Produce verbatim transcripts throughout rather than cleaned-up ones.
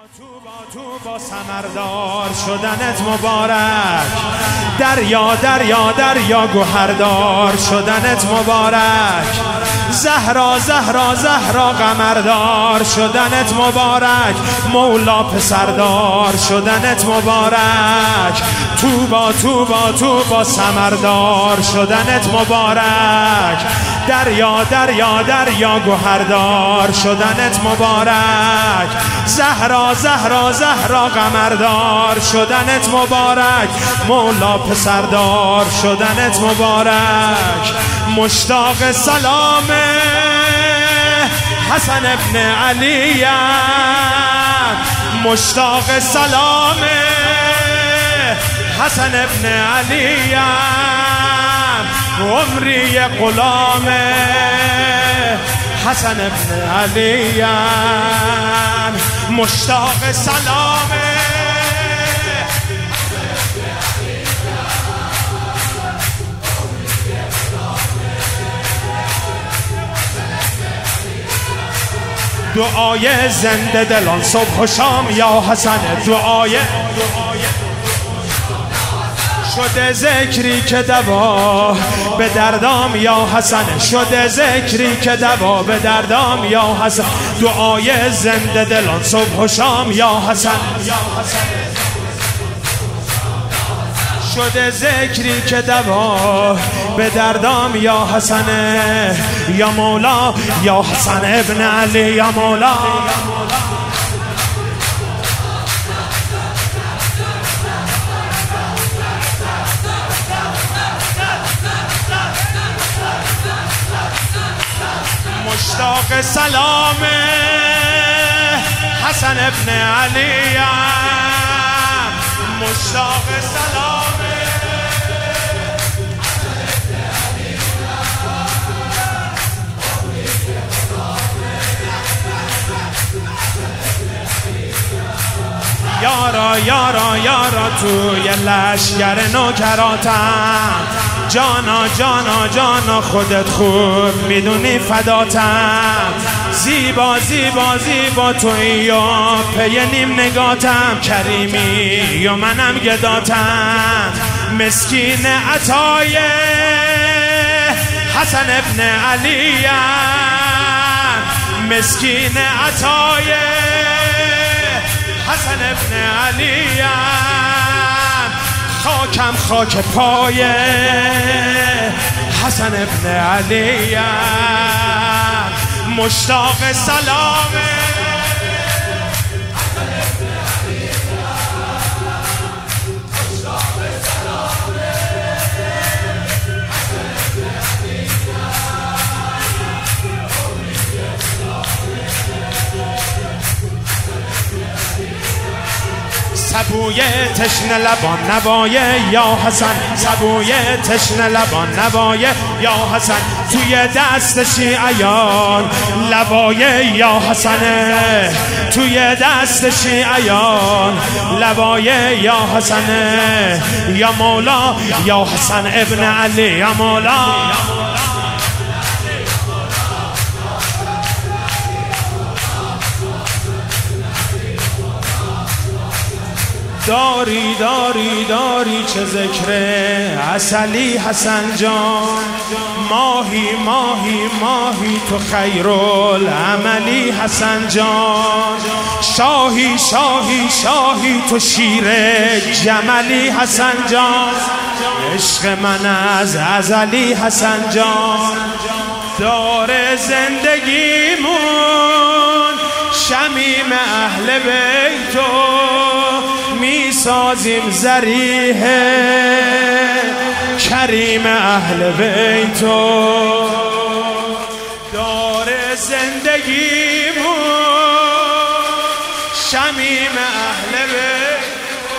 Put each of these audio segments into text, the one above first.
تو با ثمردار شدنت مبارک، دریا دریا دریا گوهردار شدنت مبارک، زهرا زهرا زهرا قمردار شدنت مبارک، مولا پسردار شدنت مبارک، تو با تو با تو با ثمردار شدنت مبارک، دریا دریا دریا گوهردار شدنت مبارک، زهرا زهرا زهرا قمردار شدنت مبارک، مولا پسردار شدنت مبارک، مشتاق سلام حسن ابن علی، مشتاق سلام حسن ابن علی، عمری غلام حسن ابن علی، مشتاق سلام دعای زنده دلان صبح و شام یا حسن، دعای شده ذکری که دوا به دردام یا حسن، شده ذکری که دوا به دردام یا حسن، دعای زنده دلان صبح و شام یا حسن، شده ذکری که دوا به دردام یا حسن، یا مولا یا حسن ابن علی، یا مولا مشتاق سلام حسن ابن علی، مشتاق سلام یارا یارا یارا توی لشگر نوکراتم، جانا جانا جانا خودت خوب میدونی فداتم، زیبا زیبا زیبا توی و پی نیم نگاتم، کریمی و منم گداتم، مسکین عطای حسن ابن علی، مسکین عطای حسن ابن علی، خاکم خاک پای حسن ابن علی، مشتاق سلام سبوی تشنه لبان نوای یا حسن، سبوی تشنه لبان نوای یا حسن، توی دست شیعیان لوای یا حسن، توی دست شیعیان لوای یا حسن، یا مولا یا حسن ابن علی، یا مولا داری داری داری چه ذکر عسلی حسن جان، ماهی ماهی ماهی تو خیرالعملی حسن جان، شاهی شاهی شاهی تو شیر جملی حسن جان، عشق من از ازلی حسن جان، دار زندگیمون شمیم اهل بیتو می سازیم ذریح کریم اهل بیتو، دار زندگیمون شمیم اهل بیتو،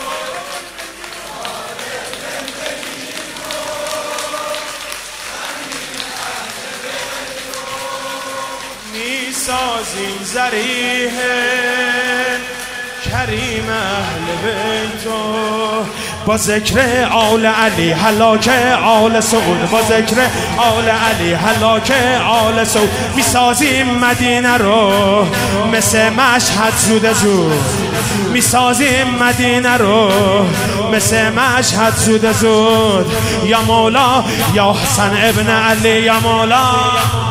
می سازیم ذریح کریم اهل بیتو، با ذکر آل علی هلاک آل سعود، با ذکر آل علی هلاک آل سعود. میسازیم مدینه رو مثل مشهد زود زود، میسازیم مدینه رو مثل مشهد زود زود. یا مولا یا حسن ابن علی یا مولا